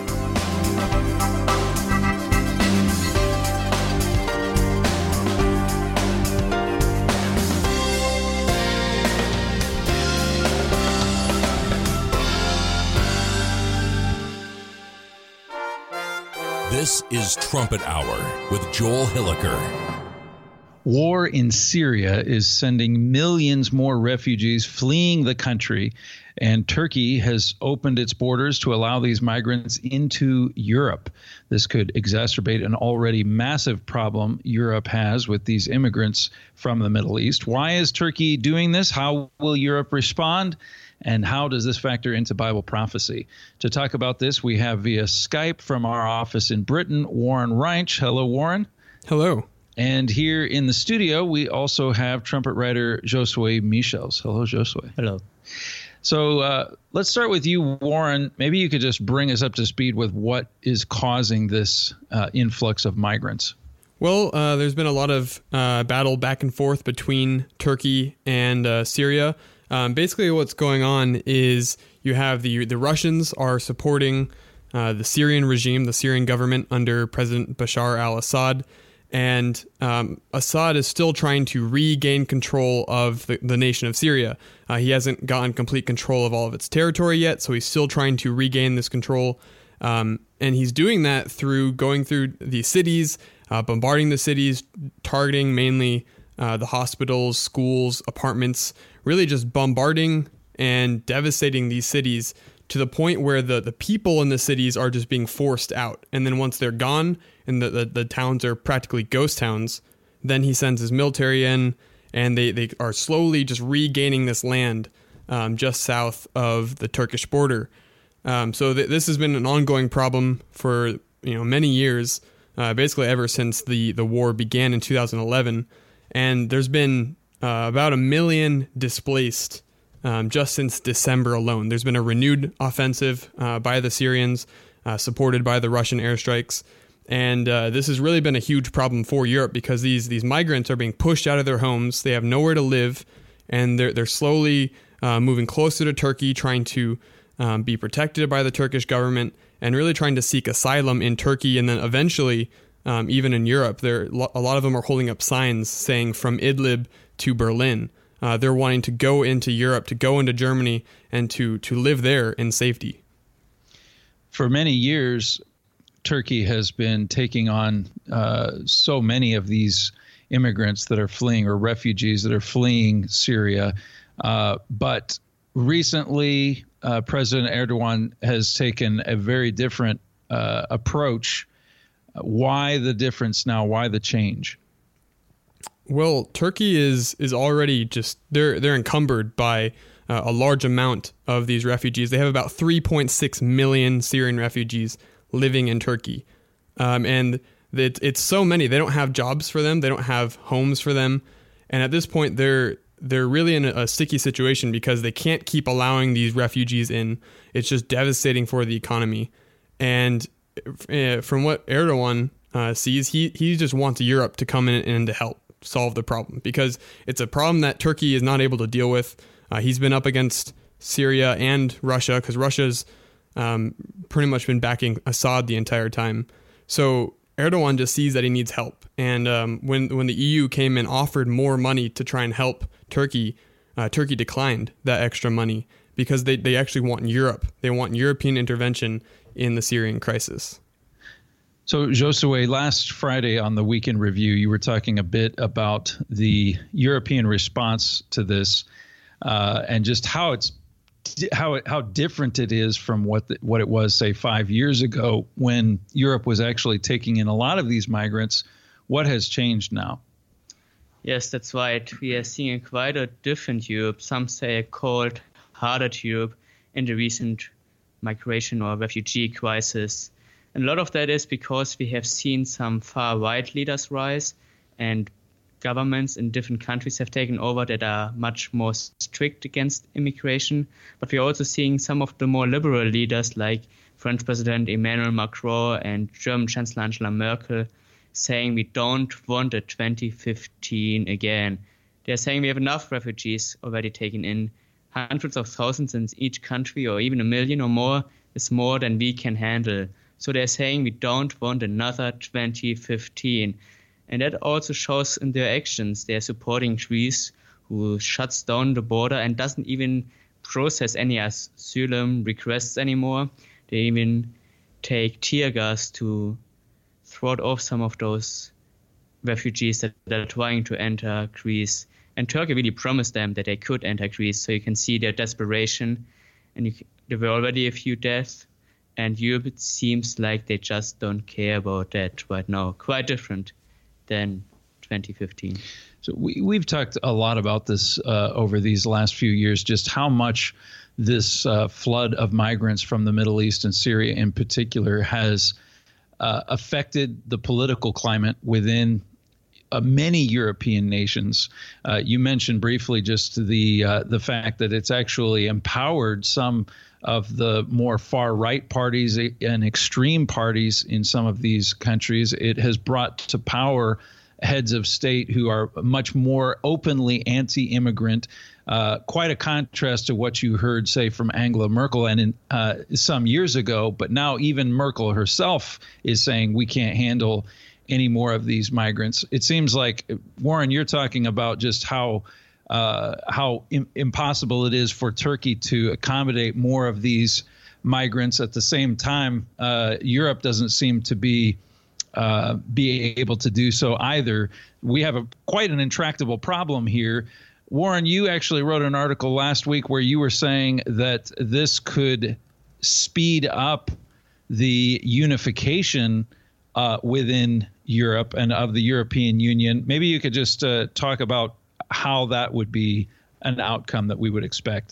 This is Trumpet Hour with Joel Hilliker. War in Syria is sending millions more refugees fleeing the country, and Turkey has opened its borders to allow these migrants into Europe. This could exacerbate an already massive problem Europe has with these immigrants from the Middle East. Why is Turkey doing this? How will Europe respond? And how does this factor into Bible prophecy? To talk about this, we have via Skype from our office in Britain, Warren Reinsch. Hello, Warren. Hello. And here in the studio, we also have trumpet writer Josue Michels. Hello, Josue. Hello. So uh, let's start with you, Warren. Maybe you could just bring us up to speed with what is causing this uh, influx of migrants. Well, uh, there's been a lot of uh, battle back and forth between Turkey and uh, Syria. Um, basically, what's going on is you have the the Russians are supporting uh, the Syrian regime, the Syrian government under President Bashar al-Assad. And um, Assad is still trying to regain control of the, the nation of Syria. Uh, he hasn't gotten complete control of all of its territory yet, so he's still trying to regain this control. Um, and he's doing that through going through the cities, uh, bombarding the cities, targeting mainly uh, the hospitals, schools, apartments, really just bombarding and devastating these cities to the point where the, the people in the cities are just being forced out. And then once they're gone and the, the, the towns are practically ghost towns, then he sends his military in and they, they are slowly just regaining this land um, just south of the Turkish border. Um, so th- this has been an ongoing problem for you know many years, uh, basically ever since the, the war began in two thousand eleven. And there's been uh, about a million displaced Um, just since December alone. There's been a renewed offensive uh, by the Syrians, uh, supported by the Russian airstrikes. And uh, this has really been a huge problem for Europe because these these migrants are being pushed out of their homes. They have nowhere to live, and they're, they're slowly uh, moving closer to Turkey, trying to um, be protected by the Turkish government and really trying to seek asylum in Turkey. And then eventually, um, even in Europe, there a lot of them are holding up signs saying from Idlib to Berlin. Uh, they're wanting to go into Europe, to go into Germany, and to to live there in safety. for many years, Turkey has been taking on uh, so many of these immigrants that are fleeing, or refugees that are fleeing Syria. Uh, but recently, uh, President Erdogan has taken a very different uh, approach. Why the difference now? Why the change? Well, Turkey is is already just they're they're encumbered by uh, a large amount of these refugees. They have about three point six million Syrian refugees living in Turkey, um, and it, it's so many. They don't have jobs for them. They don't have homes for them, and at this point, they're they're really in a, a sticky situation because they can't keep allowing these refugees in. It's just devastating for the economy, and uh, from what Erdogan uh, sees, he he just wants Europe to come in and to help solve the problem, because it's a problem that Turkey is not able to deal with. Uh, he's been up against Syria and Russia, because Russia's um, pretty much been backing Assad the entire time. So Erdogan just sees that he needs help. And um, when when the E U came and offered more money to try and help Turkey, uh, Turkey declined that extra money because they, they actually want Europe. They want European intervention in the Syrian crisis. So, Josue, last Friday on the Weekend Review, you were talking a bit about the European response to this, uh, and just how it's how it, how different it is from what the, what it was, say, five years ago when Europe was actually taking in a lot of these migrants. What has changed now? Yes, that's right. We are seeing a quite a different Europe. Some say a cold, harder Europe in the recent migration or refugee crisis. And a lot of that is because we have seen some far-right leaders rise, and governments in different countries have taken over that are much more strict against immigration. But we're also seeing some of the more liberal leaders like French President Emmanuel Macron and German Chancellor Angela Merkel saying we don't want a twenty fifteen again. They're saying we have enough refugees already taken in. Hundreds of thousands in each country, or even a million or more, is more than we can handle. So they're saying we don't want another twenty fifteen. And that also shows in their actions. They're supporting Greece, who shuts down the border and doesn't even process any asylum requests anymore. They even take tear gas to thwart off some of those refugees that are trying to enter Greece. And Turkey really promised them that they could enter Greece. So you can see their desperation. And you, there were already a few deaths. And Europe, it seems like they just don't care about that right now. Quite different than twenty fifteen. So we, we've talked a lot about this uh, over these last few years, just how much this uh, flood of migrants from the Middle East and Syria in particular has uh, affected the political climate within uh, many European nations. Uh, you mentioned briefly just the uh, the fact that it's actually empowered some of the more far-right parties and extreme parties in some of these countries. It has brought to power heads of state who are much more openly anti-immigrant, uh, quite a contrast to what you heard, say, from Angela Merkel and in, uh, some years ago. But now even Merkel herself is saying we can't handle any more of these migrants. It seems like, Warren, you're talking about just how Uh, how im- impossible it is for Turkey to accommodate more of these migrants. At the same time, uh, Europe doesn't seem to be uh, be able to do so either. We have a quite an intractable problem here. Warren, you actually wrote an article last week where you were saying that this could speed up the unification uh, within Europe and of the European Union. Maybe you could just uh, talk about how that would be an outcome that we would expect.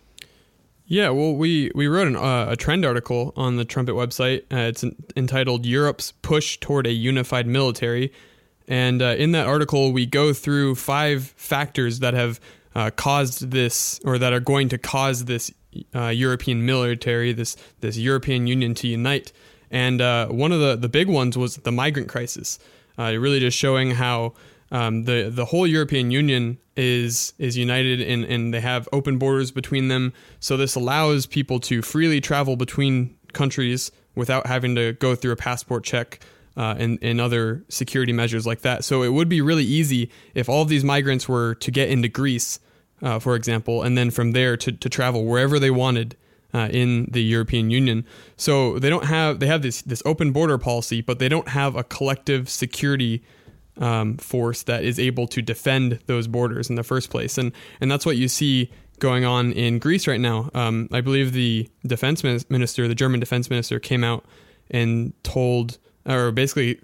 Yeah, well, we, we wrote an, uh, a trend article on the Trumpet website. Uh, it's entitled Europe's Push Toward a Unified Military. And uh, in that article, we go through five factors that have uh, caused this, or that are going to cause this uh, European military, this this European Union to unite. And uh, one of the, the big ones was the migrant crisis. Uh, really just showing how Um, the the whole European Union is is united, and, and they have open borders between them. So this allows people to freely travel between countries without having to go through a passport check uh, and, and other security measures like that. So it would be really easy if all of these migrants were to get into Greece, uh, for example, and then from there to, to travel wherever they wanted uh, in the European Union. So they don't have, they have this, this open border policy, but they don't have a collective security um, force that is able to defend those borders in the first place. And, and that's what you see going on in Greece right now. Um, I believe the defense minister, the German defense minister, came out and told, or basically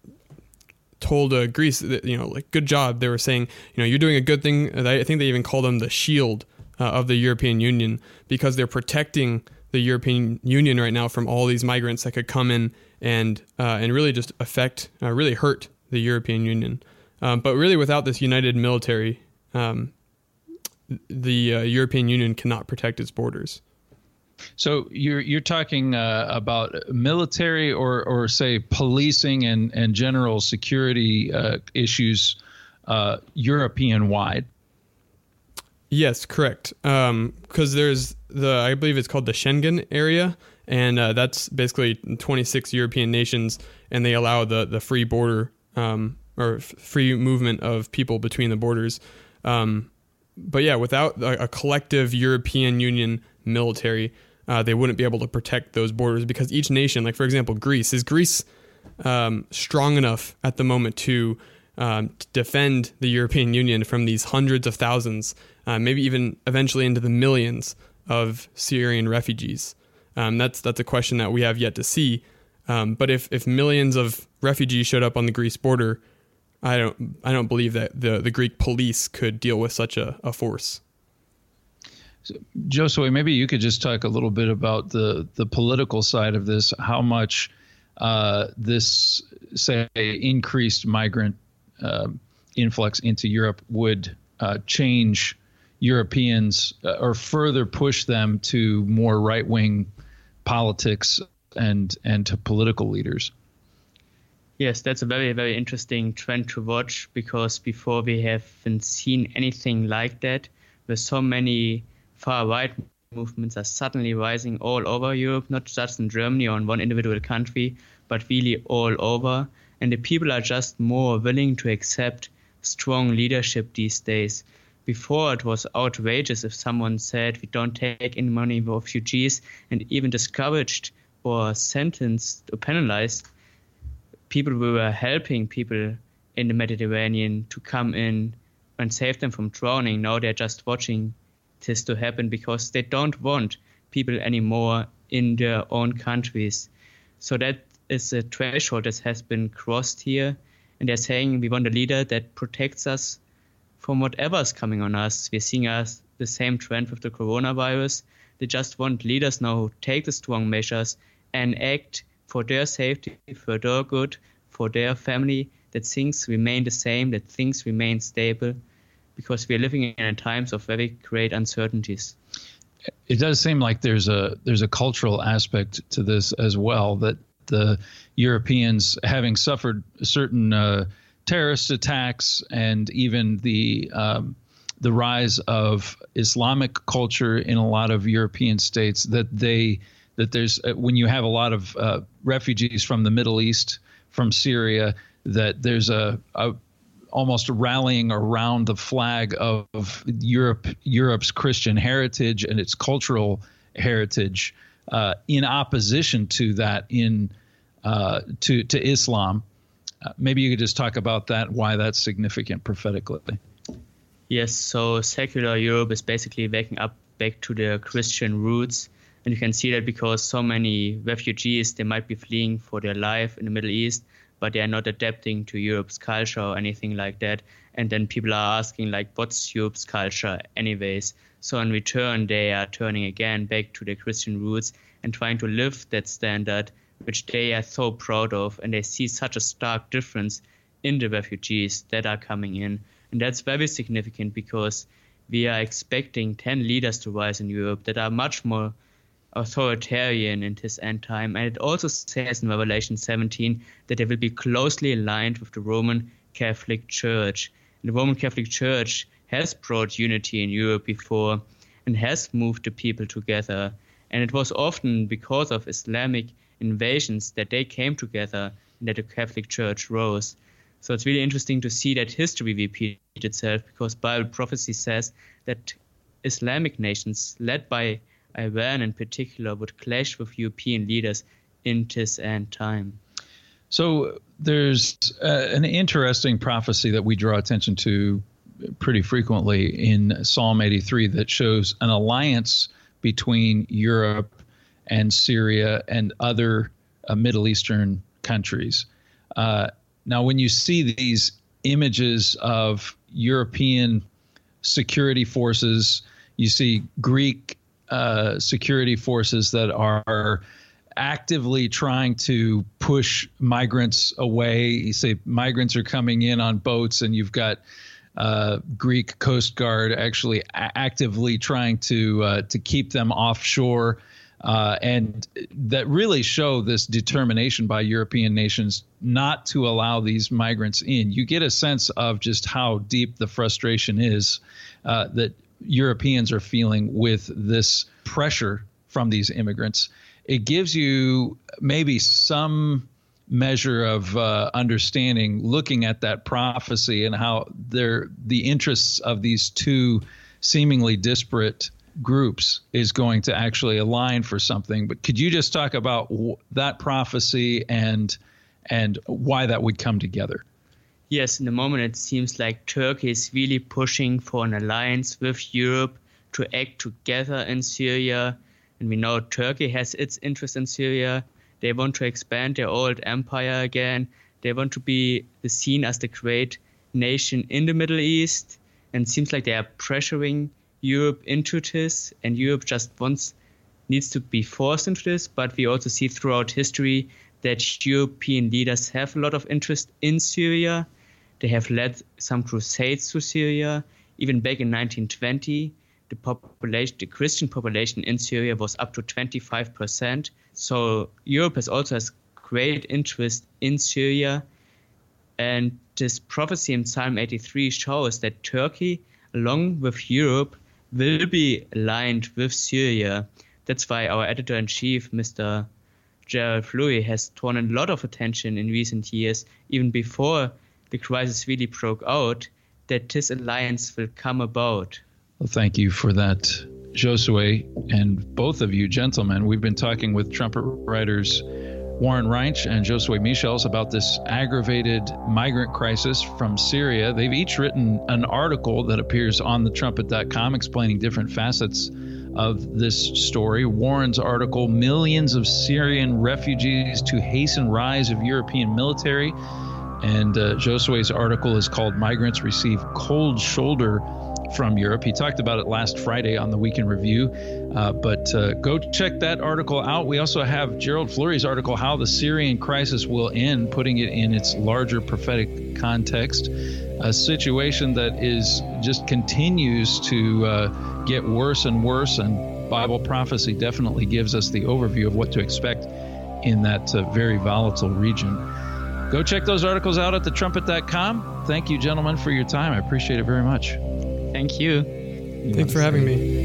told uh, Greece that, you know, like, good job. They were saying, you know, you're doing a good thing. I think they even called them the shield uh, of the European Union, because they're protecting the European Union right now from all these migrants that could come in and uh, and really just affect, uh, really hurt the European Union. Um, but really, without this united military, um, the uh, European Union cannot protect its borders. So you're you're talking uh, about military or or say policing and and general security uh, issues uh, European wide. Yes, correct. Because um, there's the I believe it's called the Schengen area, and uh, that's basically twenty-six European nations, and they allow the the free border um, or f- free movement of people between the borders. Um, But yeah, without a, a collective European Union military, uh, they wouldn't be able to protect those borders, because each nation, like for example, Greece, is Greece um, strong enough at the moment to, um, to defend the European Union from these hundreds of thousands, uh, maybe even eventually into the millions of Syrian refugees? Um, that's that's a question that we have yet to see. Um, but if, if millions of refugees showed up on the Greece border, I don't. I don't believe that the, the Greek police could deal with such a, a force. So, Josue, maybe you could just talk a little bit about the the political side of this. How much uh, this, say, increased migrant uh, influx into Europe would uh, change Europeans uh, or further push them to more right wing politics and and to political leaders. Yes, that's a very, very interesting trend to watch, because before we haven't seen anything like that, where so many far-right movements are suddenly rising all over Europe, not just in Germany or in one individual country, but really all over. And the people are just more willing to accept strong leadership these days. Before, it was outrageous if someone said we don't take in money for refugees, and even discouraged or sentenced or penalized people who were helping people in the Mediterranean to come in and save them from drowning. Now they're just watching this to happen, because they don't want people anymore in their own countries. So that is a threshold that has been crossed here. And they're saying we want a leader that protects us from whatever's coming on us. We're seeing us the same trend with the coronavirus. They just want leaders now who take the strong measures and act for their safety, for their good, for their family, that things remain the same, that things remain stable, because we are living in times of very great uncertainties. It does seem like there's a there's a cultural aspect to this as well, that the Europeans, having suffered certain uh, terrorist attacks and even the um, the rise of Islamic culture in a lot of European states, that they that there's uh, when you have a lot of uh, refugees from the Middle East, from Syria, that there's a, a almost rallying around the flag of, of Europe, Europe's Christian heritage and its cultural heritage, uh, in opposition to that in uh, to to Islam. Uh, maybe you could just talk about that, why that's significant prophetically. Yes, so secular Europe is basically waking up back to their Christian roots. And you can see that because so many refugees, they might be fleeing for their life in the Middle East, but they are not adapting to Europe's culture or anything like that. And then people are asking, like, what's Europe's culture anyways? So in return, they are turning again back to their Christian roots and trying to live that standard, which they are so proud of. And they see such a stark difference in the refugees that are coming in. And that's very significant, because we are expecting ten leaders to rise in Europe that are much more authoritarian in this end time. And it also says in Revelation seventeen that they will be closely aligned with the Roman Catholic Church. And the Roman Catholic Church has brought unity in Europe before and has moved the people together. And it was often because of Islamic invasions that they came together and that the Catholic Church rose. So it's really interesting to see that history repeat itself, because Bible prophecy says that Islamic nations led by Iran in particular would clash with European leaders in this end time. So there's uh, an interesting prophecy that we draw attention to pretty frequently in Psalm eighty-three that shows an alliance between Europe and Syria and other uh, Middle Eastern countries. Uh, now, when you see these images of European security forces, you see Greek uh, security forces that are actively trying to push migrants away. You say migrants are coming in on boats, and you've got uh, Greek Coast Guard actually a- actively trying to uh, to keep them offshore. Uh, and that really show this determination by European nations not to allow these migrants in. You get a sense of just how deep the frustration is uh, that Europeans are feeling with this pressure from these immigrants. It gives you maybe some measure of uh, understanding looking at that prophecy and how they're, the interests of these two seemingly disparate groups is going to actually align for something. But could you just talk about w- that prophecy and and why that would come together? Yes, in the moment it seems like Turkey is really pushing for an alliance with Europe to act together in Syria. And we know Turkey has its interest in Syria. They want to expand their old empire again. They want to be seen as the great nation in the Middle East. And it seems like they are pressuring Europe into this, and Europe just wants needs to be forced into this. But we also see throughout history that European leaders have a lot of interest in Syria. They have led some crusades to Syria. Even back in nineteen twenty, the population, the Christian population in Syria was up to twenty-five percent. So Europe has also has great interest in Syria. And this prophecy in Psalm eighty-three shows that Turkey, along with Europe, will be aligned with Syria. That's why our editor-in-chief, Mister Gerald Fleury, has drawn a lot of attention in recent years, even before the crisis really broke out, that this alliance will come about. Well, thank you for that, Josue, and both of you gentlemen. We've been talking with trumpet writers Warren Reinsch and Josue Michels about this aggravated migrant crisis from Syria. They've each written an article that appears on the trumpet dot com explaining different facets of this story. Warren's article, Millions of Syrian Refugees to Hasten Rise of European Military. And uh, Josue's article is called Migrants Receive Cold Shoulder from Europe. He talked about it last Friday on the Week in Review, uh, but uh, go check that article out. We also have Gerald Fleury's article, How the Syrian Crisis Will End, putting it in its larger prophetic context, a situation that is just continues to uh, get worse and worse, and Bible prophecy definitely gives us the overview of what to expect in that uh, very volatile region. Go check those articles out at the trumpet dot com. Thank you, gentlemen, for your time. I appreciate it very much. Thank you. Thanks for having me.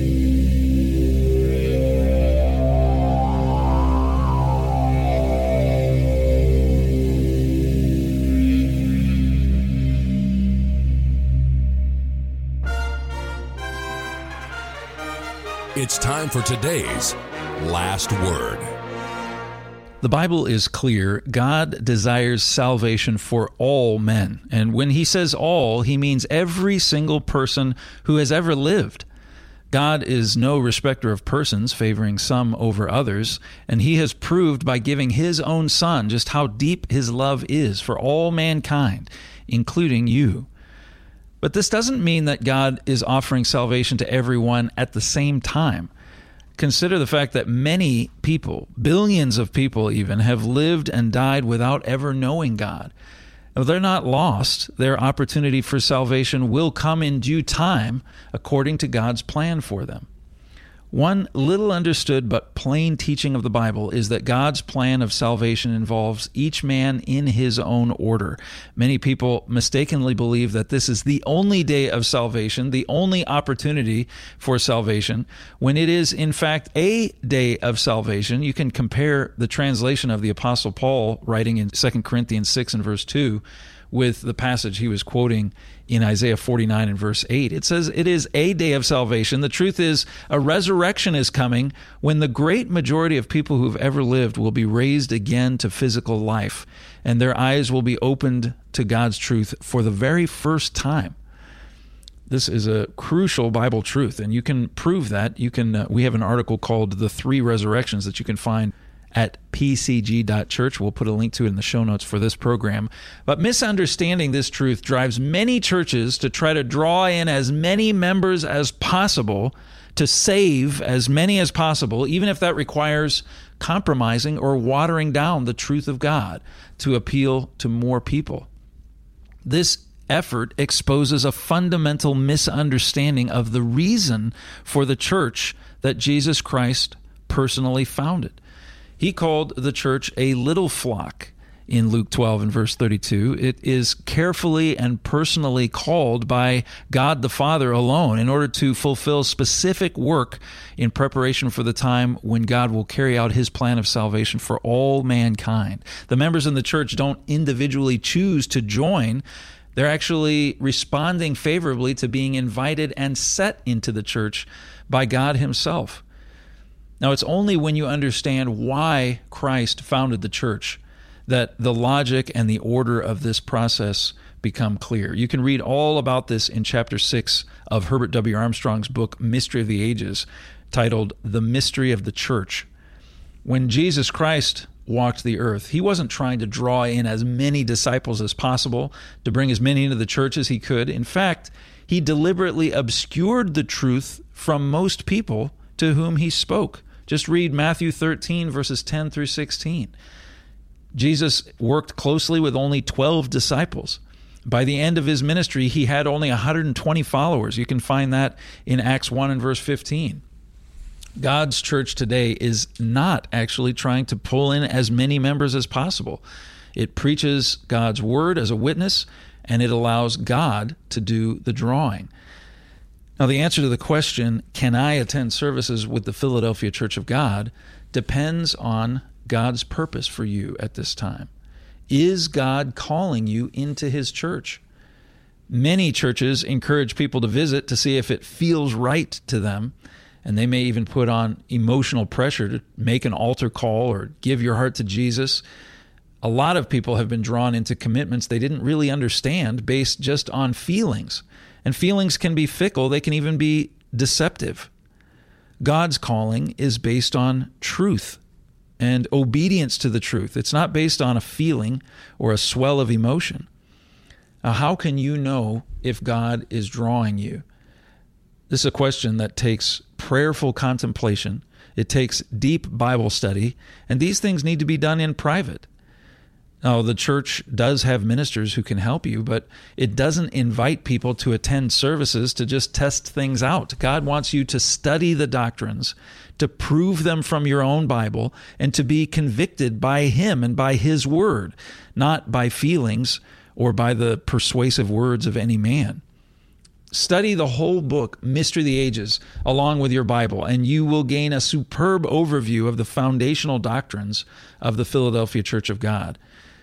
It's time for today's Last Word. The Bible is clear. God desires salvation for all men. And when he says all, he means every single person who has ever lived. God is no respecter of persons, favoring some over others, and he has proved by giving his own Son just how deep his love is for all mankind, including you. But this doesn't mean that God is offering salvation to everyone at the same time. Consider the fact that many people, billions of people even, have lived and died without ever knowing God. Now, they're not lost. Their opportunity for salvation will come in due time according to God's plan for them. One little understood but plain teaching of the Bible is that God's plan of salvation involves each man in his own order. Many people mistakenly believe that this is the only day of salvation, the only opportunity for salvation, when it is in fact a day of salvation. You can compare the translation of the Apostle Paul writing in Second Corinthians six and verse two, with the passage he was quoting in Isaiah forty-nine and verse eight. It says, it is a day of salvation. The truth is, a resurrection is coming when the great majority of people who've ever lived will be raised again to physical life, and their eyes will be opened to God's truth for the very first time. This is a crucial Bible truth, and you can prove that. You can. Uh, we have an article called "The Three Resurrections" that you can find at p c g dot church. We'll put a link to it in the show notes for this program. But misunderstanding this truth drives many churches to try to draw in as many members as possible to save as many as possible, even if that requires compromising or watering down the truth of God to appeal to more people. This effort exposes a fundamental misunderstanding of the reason for the church that Jesus Christ personally founded. He called the church a little flock in Luke twelve and verse thirty-two. It is carefully and personally called by God the Father alone in order to fulfill specific work in preparation for the time when God will carry out his plan of salvation for all mankind. The members in the church don't individually choose to join. They're actually responding favorably to being invited and set into the church by God himself. Now, it's only when you understand why Christ founded the church that the logic and the order of this process become clear. You can read all about this in chapter six of Herbert W. Armstrong's book, Mystery of the Ages, titled The Mystery of the Church. When Jesus Christ walked the earth, he wasn't trying to draw in as many disciples as possible, to bring as many into the church as he could. In fact, he deliberately obscured the truth from most people to whom he spoke. Just read Matthew thirteen, verses ten through sixteen. Jesus worked closely with only twelve disciples. By the end of his ministry, he had only one hundred twenty followers. You can find that in Acts one and verse fifteen. God's church today is not actually trying to pull in as many members as possible. It preaches God's word as a witness, and it allows God to do the drawing. Now, the answer to the question, can I attend services with the Philadelphia Church of God, depends on God's purpose for you at this time. Is God calling you into his church? Many churches encourage people to visit to see if it feels right to them, and they may even put on emotional pressure to make an altar call or give your heart to Jesus. A lot of people have been drawn into commitments they didn't really understand based just on feelings. And feelings can be fickle. They can even be deceptive. God's calling is based on truth and obedience to the truth. It's not based on a feeling or a swell of emotion. Now, how can you know if God is drawing you? This is a question that takes prayerful contemplation. It takes deep Bible study, and these things need to be done in private. Now, the church does have ministers who can help you, but it doesn't invite people to attend services to just test things out. God wants you to study the doctrines, to prove them from your own Bible, and to be convicted by him and by his word, not by feelings or by the persuasive words of any man. Study the whole book, Mystery of the Ages, along with your Bible, and you will gain a superb overview of the foundational doctrines of the Philadelphia Church of God.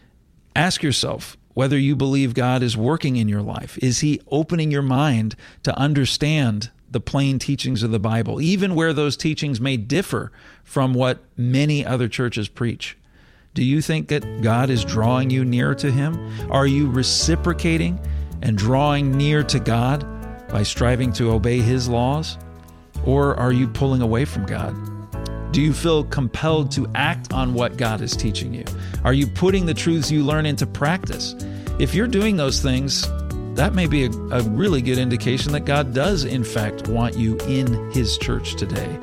Ask yourself whether you believe God is working in your life. Is he opening your mind to understand the plain teachings of the Bible, even where those teachings may differ from what many other churches preach? Do you think that God is drawing you nearer to him? Are you reciprocating and drawing near to God by striving to obey his laws? Or are you pulling away from God? Do you feel compelled to act on what God is teaching you? Are you putting the truths you learn into practice? If you're doing those things, that may be a, a really good indication that God does, in fact, want you in his church today.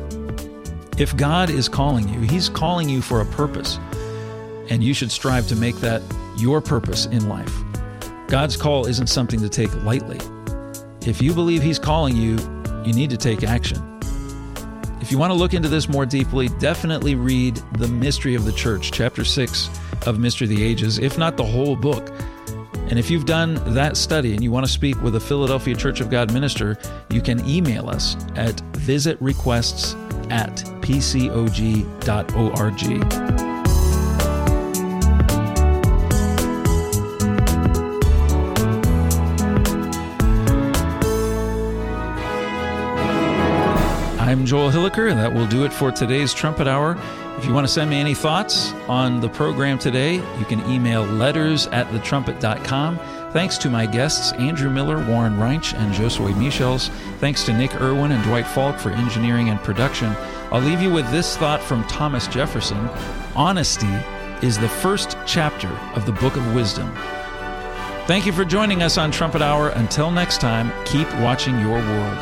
If God is calling you, he's calling you for a purpose, and you should strive to make that your purpose in life. God's call isn't something to take lightly. If you believe he's calling you, you need to take action. If you want to look into this more deeply, definitely read The Mystery of the Church, chapter six of Mystery of the Ages, if not the whole book. And if you've done that study and you want to speak with a Philadelphia Church of God minister, you can email us at visit requests at p c o g dot org. Joel Hilliker. That will do it for today's Trumpet Hour. If you want to send me any thoughts on the program today, you can email letters at the trumpet dot com. Thanks to my guests, Andrew Miller, Warren Reinsch, and Josue Michels. Thanks to Nick Irwin and Dwight Falk for engineering and production. I'll leave you with this thought from Thomas Jefferson. Honesty is the first chapter of the Book of Wisdom. Thank you for joining us on Trumpet Hour. Until next time, keep watching your world.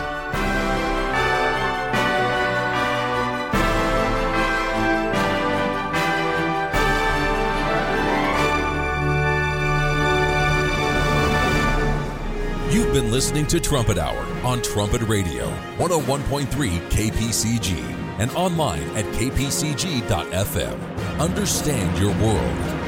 You've been listening to Trumpet Hour on Trumpet Radio, one oh one point three K P C G, and online at k p c g dot f m. Understand your world.